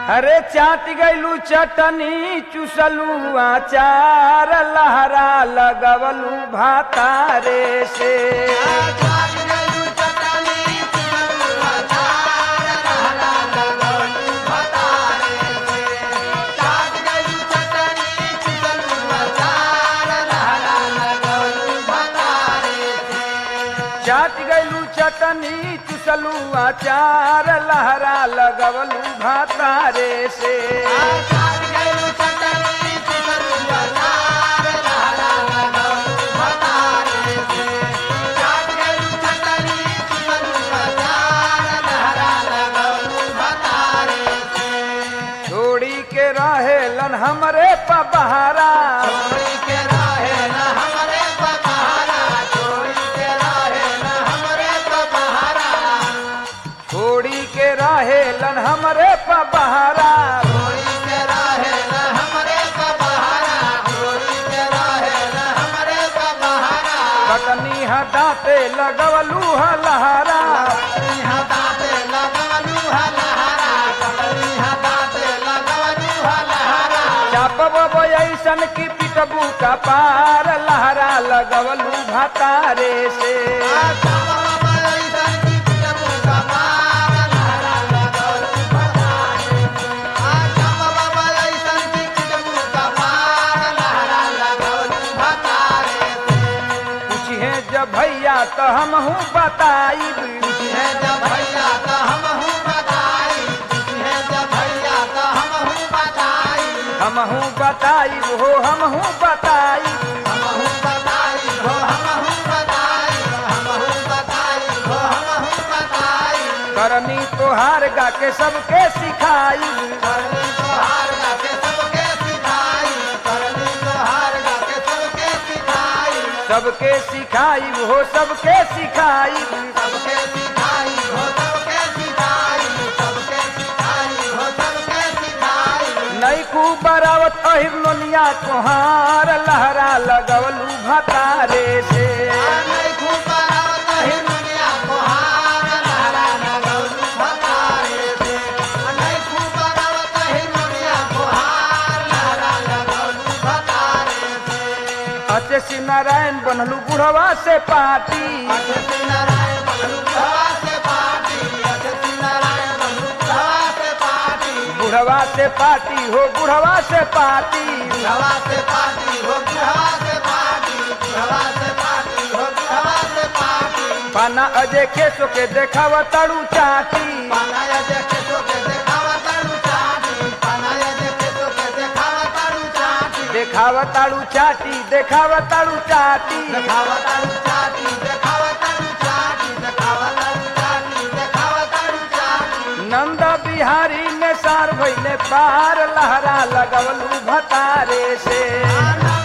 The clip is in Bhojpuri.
अरे चाट गैलू चटनी चुसलू आचार लहरा लगवलू भातारे से चाट गैलू चटनी चुसलू आचार लहरा लगवलू भातारे से छोड़ी के रहेलन हमरे पबहारा छोड़ी के रहेलन हमरे पबहारा कटनी हटाते लगवलू हलहरा चापब ऐसन की पिटबू का पार लहरा लगवलू भातारे से जब भैया तो हम हूँ बताई हम हूँ बताई हो हम हूँ बताई करनी तोहार गा के सबके सिखाई सबके सिखाई हो सबके सिखाई नई खूब बरावत अहिर लोनिया तोहार लहरा लगवलू भातारे से अचसी नारायण बनलू बुढ़वा से पाटी बुढ़वा से पाटी हो बुढ़वा से पाटी पाना अजय खेसो के देखावा ताड़ू चाटी देखावा ताड़ू चाटी देखावा ताड़ू चाटी नंदा बिहारी ने सार भइले पार लहरा लगवलू भतारे से